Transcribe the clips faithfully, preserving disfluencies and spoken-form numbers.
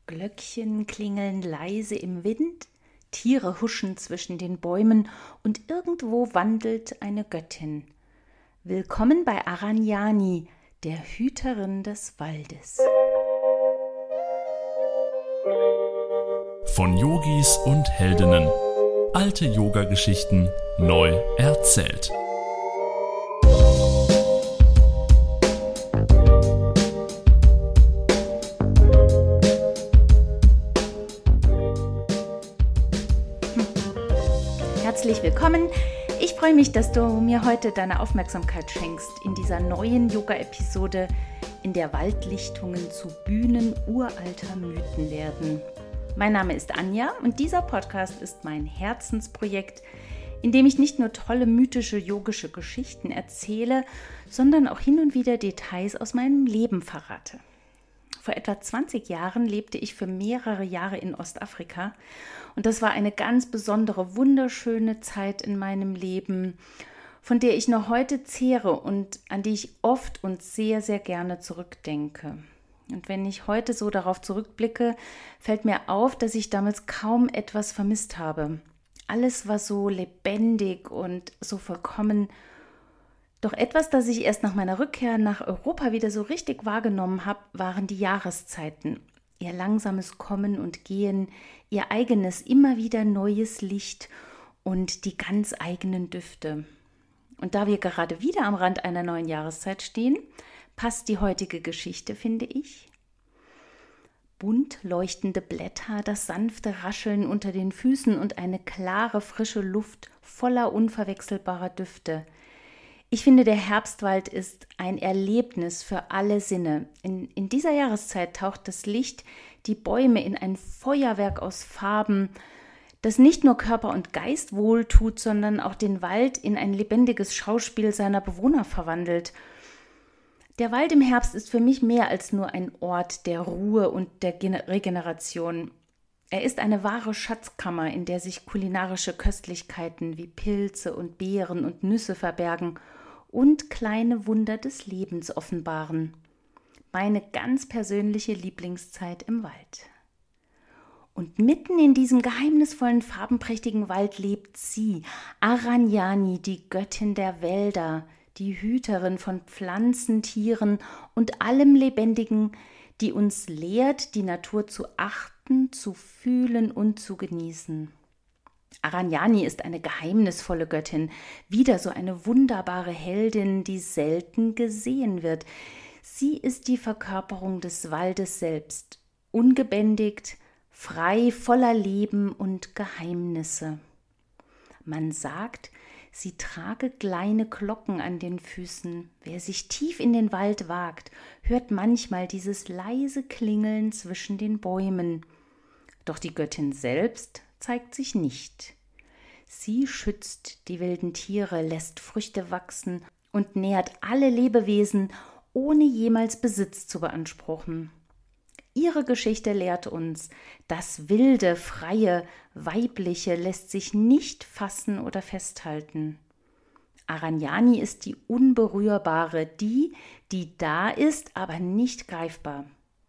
Glöckchen klingeln leise im Wind, Tiere huschen zwischen den Bäumen und irgendwo wandelt eine Göttin. Willkommen bei Aranyani, der Hüterin des Waldes. Von Yogis und Heldinnen. Alte Yoga-Geschichten neu erzählt. Herzlich willkommen. Ich freue mich, dass du mir heute deine Aufmerksamkeit schenkst in dieser neuen Yoga-Episode, in der Waldlichtungen zu Bühnen uralter Mythen werden. Mein Name ist Anja und dieser Podcast ist mein Herzensprojekt, in dem ich nicht nur tolle mythische yogische Geschichten erzähle, sondern auch hin und wieder Details aus meinem Leben verrate. Vor etwa zwanzig Jahren lebte ich für mehrere Jahre in Ostafrika und das war eine ganz besondere, wunderschöne Zeit in meinem Leben, von der ich noch heute zehre und an die ich oft und sehr, sehr gerne zurückdenke. Und wenn ich heute so darauf zurückblicke, fällt mir auf, dass ich damals kaum etwas vermisst habe. Alles war so lebendig und so vollkommen. Doch etwas, das ich erst nach meiner Rückkehr nach Europa wieder so richtig wahrgenommen habe, waren die Jahreszeiten. Ihr langsames Kommen und Gehen, ihr eigenes, immer wieder neues Licht und die ganz eigenen Düfte. Und da wir gerade wieder am Rand einer neuen Jahreszeit stehen, passt die heutige Geschichte, finde ich. Bunt leuchtende Blätter, das sanfte Rascheln unter den Füßen und eine klare, frische Luft voller unverwechselbarer Düfte. Ich finde, der Herbstwald ist ein Erlebnis für alle Sinne. In, in dieser Jahreszeit taucht das Licht die Bäume in ein Feuerwerk aus Farben, das nicht nur Körper und Geist wohltut, sondern auch den Wald in ein lebendiges Schauspiel seiner Bewohner verwandelt. Der Wald im Herbst ist für mich mehr als nur ein Ort der Ruhe und der Regeneration. Er ist eine wahre Schatzkammer, in der sich kulinarische Köstlichkeiten wie Pilze und Beeren und Nüsse verbergen und kleine Wunder des Lebens offenbaren. Meine ganz persönliche Lieblingszeit im Wald. Und mitten in diesem geheimnisvollen, farbenprächtigen Wald lebt sie, Aranyani, die Göttin der Wälder, die Hüterin von Pflanzen, Tieren und allem Lebendigen, die uns lehrt, die Natur zu achten, zu fühlen und zu genießen. Aranyani ist eine geheimnisvolle Göttin, wieder so eine wunderbare Heldin, die selten gesehen wird. Sie ist die Verkörperung des Waldes selbst, ungebändigt, frei, voller Leben und Geheimnisse. Man sagt, sie trage kleine Glocken an den Füßen. Wer sich tief in den Wald wagt, hört manchmal dieses leise Klingeln zwischen den Bäumen. Doch die Göttin selbst zeigt sich nicht. Sie schützt die wilden Tiere, lässt Früchte wachsen und nährt alle Lebewesen, ohne jemals Besitz zu beanspruchen. Ihre Geschichte lehrt uns, das Wilde, Freie, Weibliche lässt sich nicht fassen oder festhalten. Aranyani ist die Unberührbare, die, die da ist, aber nicht greifbar.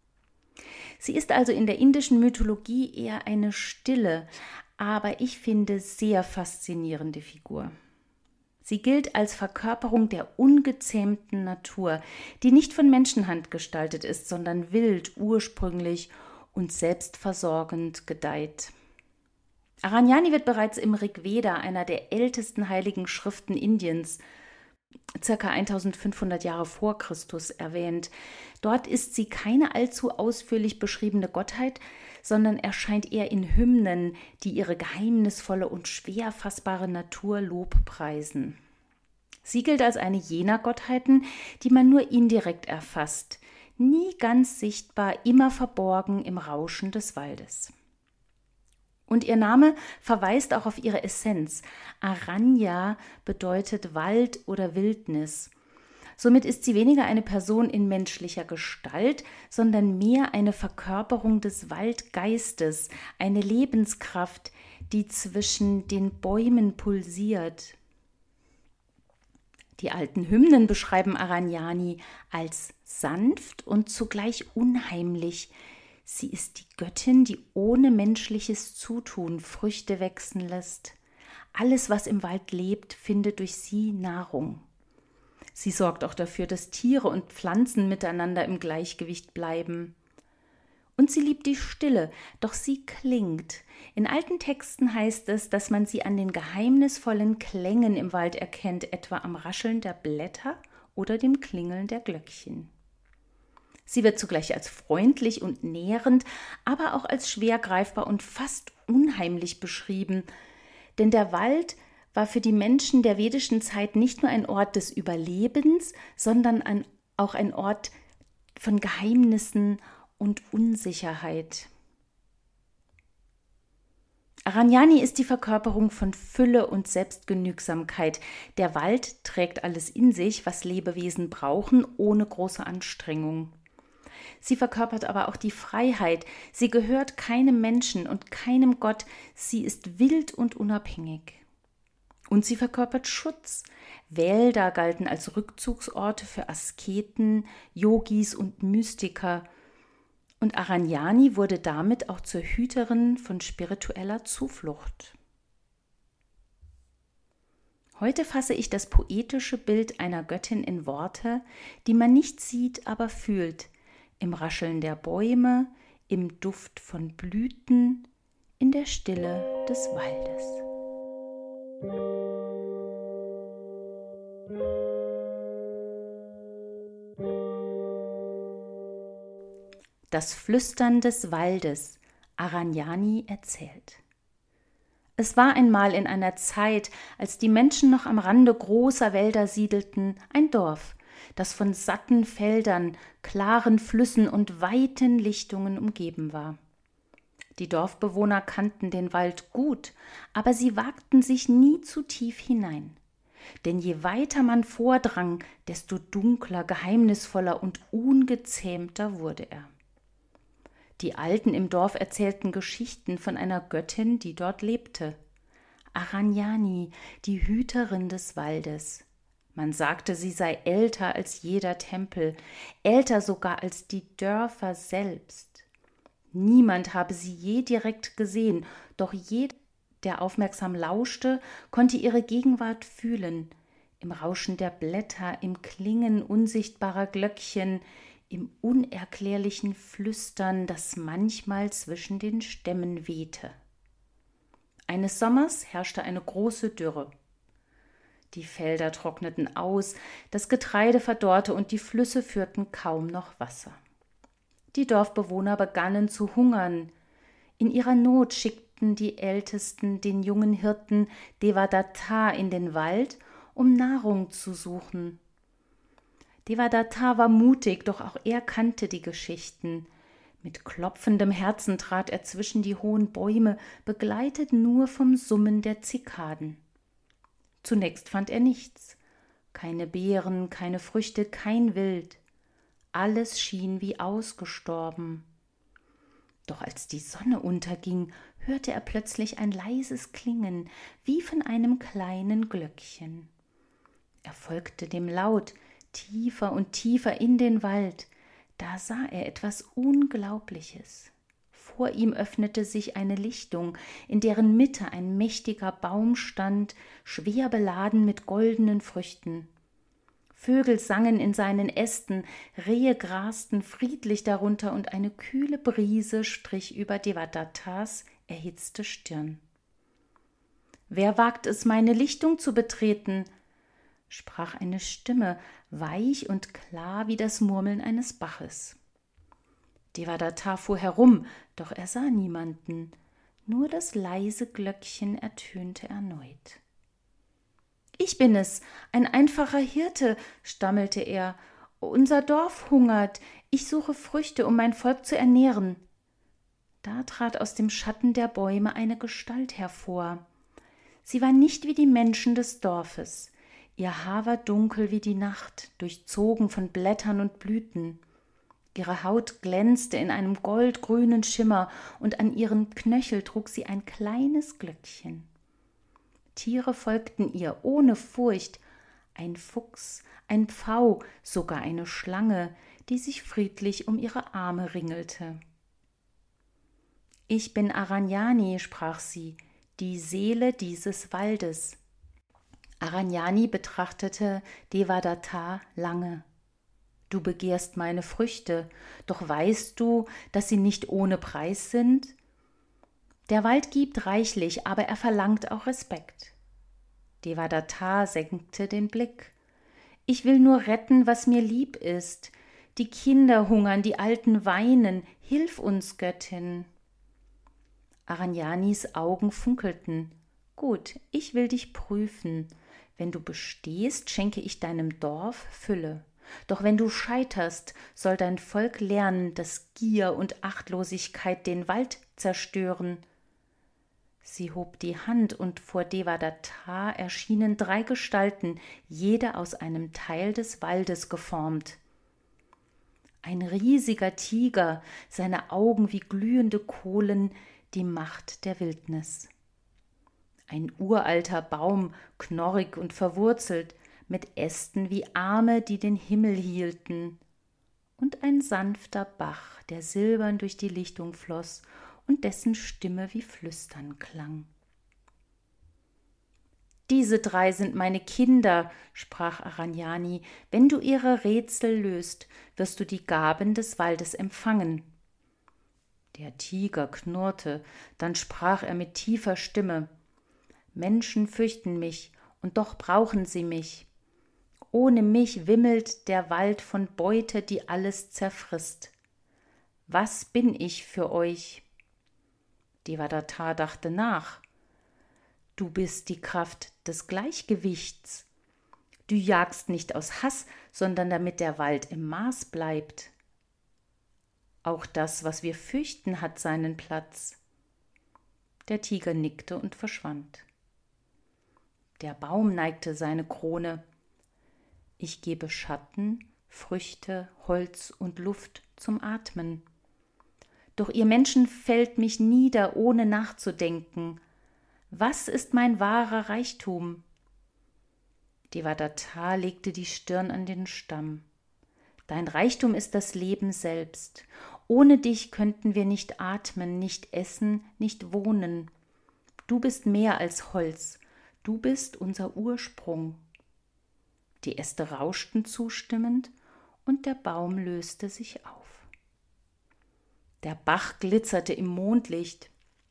Sie ist also in der indischen Mythologie eher eine stille, aber ich finde sehr faszinierende Figur. Sie gilt als Verkörperung der ungezähmten Natur, die nicht von Menschenhand gestaltet ist, sondern wild, ursprünglich und selbstversorgend gedeiht. Aranyani wird bereits im Rigveda, einer der ältesten heiligen Schriften Indiens, circa eintausendfünfhundert Jahre vor Christus, erwähnt. Dort ist sie keine allzu ausführlich beschriebene Gottheit, sondern erscheint eher in Hymnen, die ihre geheimnisvolle und schwer fassbare Natur lobpreisen. Sie gilt als eine jener Gottheiten, die man nur indirekt erfasst, nie ganz sichtbar, immer verborgen im Rauschen des Waldes. Und ihr Name verweist auch auf ihre Essenz. Aranya bedeutet Wald oder Wildnis. Somit ist sie weniger eine Person in menschlicher Gestalt, sondern mehr eine Verkörperung des Waldgeistes, eine Lebenskraft, die zwischen den Bäumen pulsiert. Die alten Hymnen beschreiben Aranyani als sanft und zugleich unheimlich. Sie ist die Göttin, die ohne menschliches Zutun Früchte wachsen lässt. Alles, was im Wald lebt, findet durch sie Nahrung. Sie sorgt auch dafür, dass Tiere und Pflanzen miteinander im Gleichgewicht bleiben. Und sie liebt die Stille, doch sie klingt. In alten Texten heißt es, dass man sie an den geheimnisvollen Klängen im Wald erkennt, etwa am Rascheln der Blätter oder dem Klingeln der Glöckchen. Sie wird zugleich als freundlich und nährend, aber auch als schwer greifbar und fast unheimlich beschrieben. Denn der Wald war für die Menschen der vedischen Zeit nicht nur ein Ort des Überlebens, sondern ein, auch ein Ort von Geheimnissen und Unsicherheit. Aranyani ist die Verkörperung von Fülle und Selbstgenügsamkeit. Der Wald trägt alles in sich, was Lebewesen brauchen, ohne große Anstrengung. Sie verkörpert aber auch die Freiheit. Sie gehört keinem Menschen und keinem Gott. Sie ist wild und unabhängig. Und sie verkörpert Schutz. Wälder galten als Rückzugsorte für Asketen, Yogis und Mystiker. Und Aranyani wurde damit auch zur Hüterin von spiritueller Zuflucht. Heute fasse ich das poetische Bild einer Göttin in Worte, die man nicht sieht, aber fühlt, im Rascheln der Bäume, im Duft von Blüten, in der Stille des Waldes. Das Flüstern des Waldes, Aranyani erzählt. Es war einmal in einer Zeit, als die Menschen noch am Rande großer Wälder siedelten, ein Dorf, das von satten Feldern, klaren Flüssen und weiten Lichtungen umgeben war. Die Dorfbewohner kannten den Wald gut, aber sie wagten sich nie zu tief hinein. Denn je weiter man vordrang, desto dunkler, geheimnisvoller und ungezähmter wurde er. Die Alten im Dorf erzählten Geschichten von einer Göttin, die dort lebte. Aranyani, die Hüterin des Waldes. Man sagte, sie sei älter als jeder Tempel, älter sogar als die Dörfer selbst. Niemand habe sie je direkt gesehen, doch jeder, der aufmerksam lauschte, konnte ihre Gegenwart fühlen, im Rauschen der Blätter, im Klingen unsichtbarer Glöckchen, im unerklärlichen Flüstern, das manchmal zwischen den Stämmen wehte. Eines Sommers herrschte eine große Dürre. Die Felder trockneten aus, das Getreide verdorrte und die Flüsse führten kaum noch Wasser. Die Dorfbewohner begannen zu hungern. In ihrer Not schickten die Ältesten den jungen Hirten Devadatta in den Wald, um Nahrung zu suchen. Devadatta war mutig, doch auch er kannte die Geschichten. Mit klopfendem Herzen trat er zwischen die hohen Bäume, begleitet nur vom Summen der Zikaden. Zunächst fand er nichts. Keine Beeren, keine Früchte, kein Wild. Alles schien wie ausgestorben. Doch als die Sonne unterging, hörte er plötzlich ein leises Klingen, wie von einem kleinen Glöckchen. Er folgte dem Laut, tiefer und tiefer in den Wald. Da sah er etwas Unglaubliches. Vor ihm öffnete sich eine Lichtung, in deren Mitte ein mächtiger Baum stand, schwer beladen mit goldenen Früchten. Vögel sangen in seinen Ästen, Rehe grasten friedlich darunter und eine kühle Brise strich über Devadattas erhitzte Stirn. »Wer wagt es, meine Lichtung zu betreten?« sprach eine Stimme, weich und klar wie das Murmeln eines Baches. Devadatta fuhr herum, doch er sah niemanden, nur das leise Glöckchen ertönte erneut. »Ich bin es, ein einfacher Hirte«, stammelte er, »unser Dorf hungert, ich suche Früchte, um mein Volk zu ernähren.« Da trat aus dem Schatten der Bäume eine Gestalt hervor. Sie war nicht wie die Menschen des Dorfes. Ihr Haar war dunkel wie die Nacht, durchzogen von Blättern und Blüten. Ihre Haut glänzte in einem goldgrünen Schimmer und an ihren Knöchel trug sie ein kleines Glöckchen. Tiere folgten ihr ohne Furcht, ein Fuchs, ein Pfau, sogar eine Schlange, die sich friedlich um ihre Arme ringelte. Ich bin Aranyani, sprach sie, die Seele dieses Waldes. Aranyani betrachtete Devadatta lange. Du begehrst meine Früchte, doch weißt du, dass sie nicht ohne Preis sind? Der Wald gibt reichlich, aber er verlangt auch Respekt. Devadatta senkte den Blick. Ich will nur retten, was mir lieb ist. Die Kinder hungern, die Alten weinen. Hilf uns, Göttin. Aranyanis Augen funkelten. Gut, ich will dich prüfen. Wenn du bestehst, schenke ich deinem Dorf Fülle. Doch wenn du scheiterst, soll dein Volk lernen, dass Gier und Achtlosigkeit den Wald zerstören. Sie hob die Hand, und vor Devadatta erschienen drei Gestalten, jede aus einem Teil des Waldes geformt. Ein riesiger Tiger, seine Augen wie glühende Kohlen, die Macht der Wildnis. Ein uralter Baum, knorrig und verwurzelt, mit Ästen wie Arme, die den Himmel hielten. Und ein sanfter Bach, der silbern durch die Lichtung floss und dessen Stimme wie Flüstern klang. Diese drei sind meine Kinder, sprach Aranyani. Wenn du ihre Rätsel löst, wirst du die Gaben des Waldes empfangen. Der Tiger knurrte, dann sprach er mit tiefer Stimme. Menschen fürchten mich, und doch brauchen sie mich. Ohne mich wimmelt der Wald von Beute, die alles zerfrisst. Was bin ich für euch? Devadatta dachte nach. Du bist die Kraft des Gleichgewichts. Du jagst nicht aus Hass, sondern damit der Wald im Maß bleibt. Auch das, was wir fürchten, hat seinen Platz. Der Tiger nickte und verschwand. Der Baum neigte seine Krone. Ich gebe Schatten, Früchte, Holz und Luft zum Atmen. Doch ihr Menschen fällt mich nieder, ohne nachzudenken. Was ist mein wahrer Reichtum? Devadatta legte die Stirn an den Stamm. Dein Reichtum ist das Leben selbst. Ohne dich könnten wir nicht atmen, nicht essen, nicht wohnen. Du bist mehr als Holz. Du bist unser Ursprung. Die Äste rauschten zustimmend, und der Baum löste sich auf. Der Bach glitzerte im Mondlicht.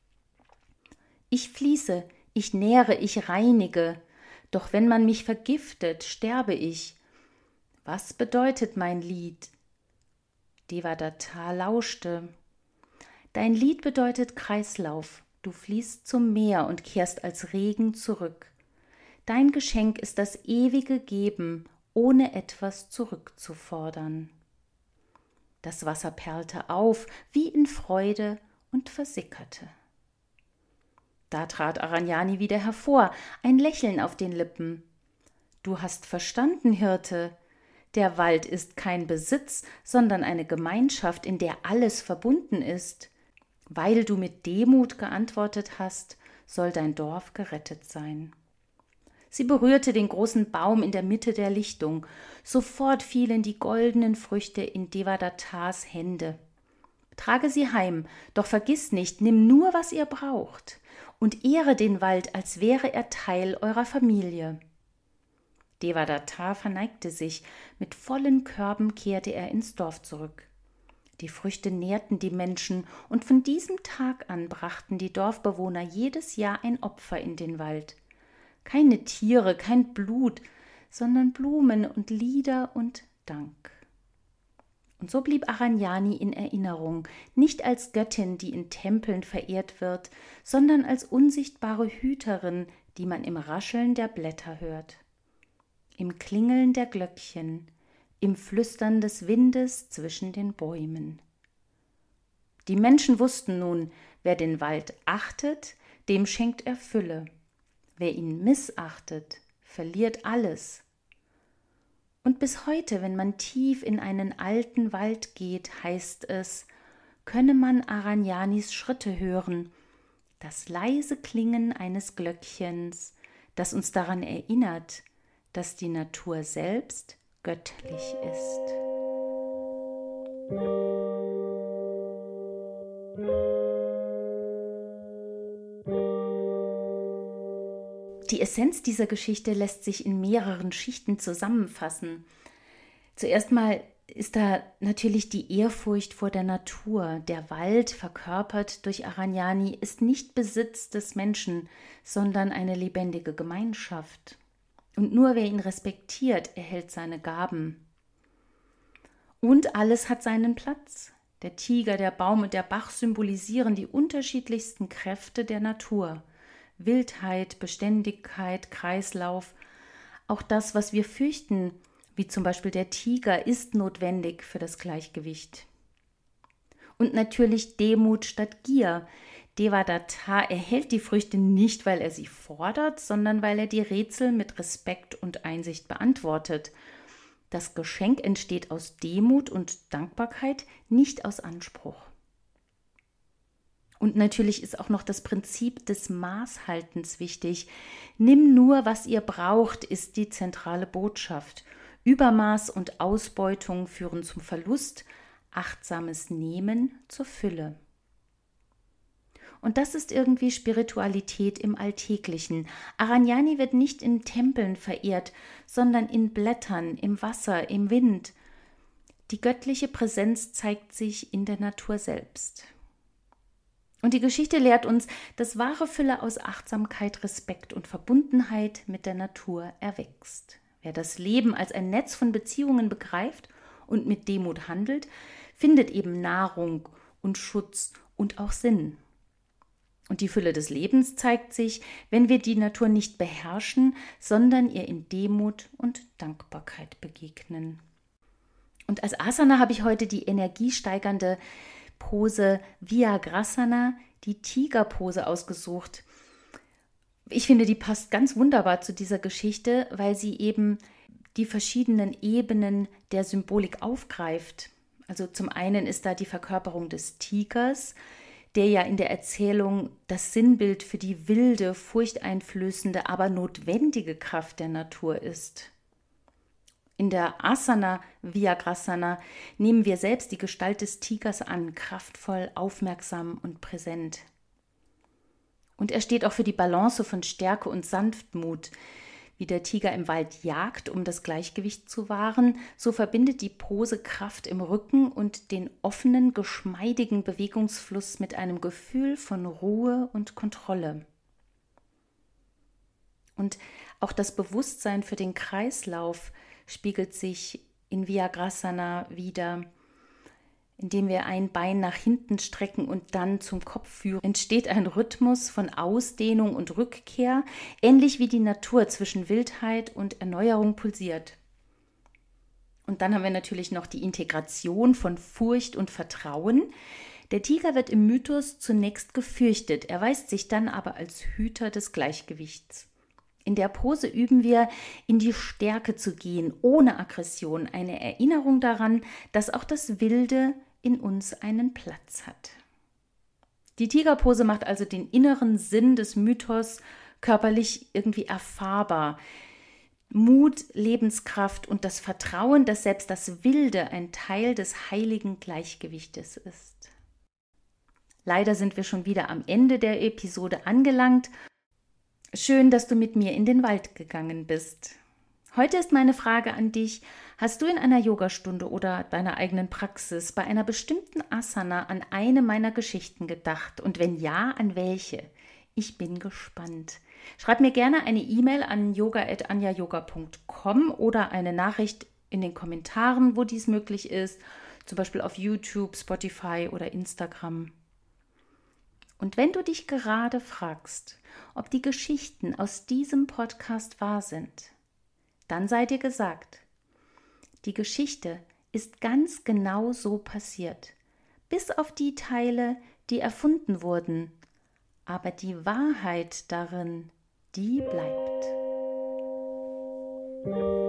Ich fließe, ich nähre, ich reinige, doch wenn man mich vergiftet, sterbe ich. Was bedeutet mein Lied? Devadatta lauschte. Dein Lied bedeutet Kreislauf. Du fließt zum Meer und kehrst als Regen zurück. Dein Geschenk ist das ewige Geben, ohne etwas zurückzufordern. Das Wasser perlte auf, wie in Freude, und versickerte. Da trat Aranyani wieder hervor, ein Lächeln auf den Lippen. Du hast verstanden, Hirte. Der Wald ist kein Besitz, sondern eine Gemeinschaft, in der alles verbunden ist. Weil du mit Demut geantwortet hast, soll dein Dorf gerettet sein. Sie berührte den großen Baum in der Mitte der Lichtung. Sofort fielen die goldenen Früchte in Devadattas Hände. Trage sie heim, doch vergiss nicht, nimm nur, was ihr braucht, und ehre den Wald, als wäre er Teil eurer Familie. Devadatta verneigte sich, mit vollen Körben kehrte er ins Dorf zurück. Die Früchte nährten die Menschen, und von diesem Tag an brachten die Dorfbewohner jedes Jahr ein Opfer in den Wald. Keine Tiere, kein Blut, sondern Blumen und Lieder und Dank. Und so blieb Aranyani in Erinnerung, nicht als Göttin, die in Tempeln verehrt wird, sondern als unsichtbare Hüterin, die man im Rascheln der Blätter hört, im Klingeln der Glöckchen, im Flüstern des Windes zwischen den Bäumen. Die Menschen wussten nun, wer den Wald achtet, dem schenkt er Fülle. Wer ihn missachtet, verliert alles. Und bis heute, wenn man tief in einen alten Wald geht, heißt es, könne man Aranyanis Schritte hören, das leise Klingen eines Glöckchens, das uns daran erinnert, dass die Natur selbst göttlich ist. Die Essenz dieser Geschichte lässt sich in mehreren Schichten zusammenfassen. Zuerst mal ist da natürlich die Ehrfurcht vor der Natur. Der Wald, verkörpert durch Aragnani, ist nicht Besitz des Menschen, sondern eine lebendige Gemeinschaft. Und nur wer ihn respektiert, erhält seine Gaben. Und alles hat seinen Platz. Der Tiger, der Baum und der Bach symbolisieren die unterschiedlichsten Kräfte der Natur. Wildheit, Beständigkeit, Kreislauf. Auch das, was wir fürchten, wie zum Beispiel der Tiger, ist notwendig für das Gleichgewicht. Und natürlich Demut statt Gier. Devadatta erhält die Früchte nicht, weil er sie fordert, sondern weil er die Rätsel mit Respekt und Einsicht beantwortet. Das Geschenk entsteht aus Demut und Dankbarkeit, nicht aus Anspruch. Und natürlich ist auch noch das Prinzip des Maßhaltens wichtig. Nimm nur, was ihr braucht, ist die zentrale Botschaft. Übermaß und Ausbeutung führen zum Verlust, achtsames Nehmen zur Fülle. Und das ist irgendwie Spiritualität im Alltäglichen. Aragnani wird nicht in Tempeln verehrt, sondern in Blättern, im Wasser, im Wind. Die göttliche Präsenz zeigt sich in der Natur selbst. Und die Geschichte lehrt uns, dass wahre Fülle aus Achtsamkeit, Respekt und Verbundenheit mit der Natur erwächst. Wer das Leben als ein Netz von Beziehungen begreift und mit Demut handelt, findet eben Nahrung und Schutz und auch Sinn. Und die Fülle des Lebens zeigt sich, wenn wir die Natur nicht beherrschen, sondern ihr in Demut und Dankbarkeit begegnen. Und als Asana habe ich heute die energiesteigernde Pose Vyagrasana, die Tigerpose, ausgesucht. Ich finde, die passt ganz wunderbar zu dieser Geschichte, weil sie eben die verschiedenen Ebenen der Symbolik aufgreift. Also zum einen ist da die Verkörperung des Tigers, der ja in der Erzählung das Sinnbild für die wilde, furchteinflößende, aber notwendige Kraft der Natur ist. In der Asana Vyagrasana nehmen wir selbst die Gestalt des Tigers an, kraftvoll, aufmerksam und präsent. Und er steht auch für die Balance von Stärke und Sanftmut. Wie der Tiger im Wald jagt, um das Gleichgewicht zu wahren, so verbindet die Pose Kraft im Rücken und den offenen, geschmeidigen Bewegungsfluss mit einem Gefühl von Ruhe und Kontrolle. Und auch das Bewusstsein für den Kreislauf spiegelt sich in Vyagrasana wider. Indem wir ein Bein nach hinten strecken und dann zum Kopf führen, entsteht ein Rhythmus von Ausdehnung und Rückkehr, ähnlich wie die Natur zwischen Wildheit und Erneuerung pulsiert. Und dann haben wir natürlich noch die Integration von Furcht und Vertrauen. Der Tiger wird im Mythos zunächst gefürchtet, erweist sich dann aber als Hüter des Gleichgewichts. In der Pose üben wir, in die Stärke zu gehen, ohne Aggression, eine Erinnerung daran, dass auch das Wilde in uns einen Platz hat. Die Tigerpose macht also den inneren Sinn des Mythos körperlich irgendwie erfahrbar. Mut, Lebenskraft und das Vertrauen, dass selbst das Wilde ein Teil des heiligen Gleichgewichtes ist. Leider sind wir schon wieder am Ende der Episode angelangt. Schön, dass du mit mir in den Wald gegangen bist. Heute ist meine Frage an dich: Hast du in einer Yogastunde oder deiner eigenen Praxis bei einer bestimmten Asana an eine meiner Geschichten gedacht? Und wenn ja, an welche? Ich bin gespannt. Schreib mir gerne eine E-Mail an yoga at anja yoga punkt com oder eine Nachricht in den Kommentaren, wo dies möglich ist, zum Beispiel auf YouTube, Spotify oder Instagram. Und wenn du dich gerade fragst, ob die Geschichten aus diesem Podcast wahr sind, dann sei dir gesagt, die Geschichte ist ganz genau so passiert, bis auf die Teile, die erfunden wurden, aber die Wahrheit darin, die bleibt.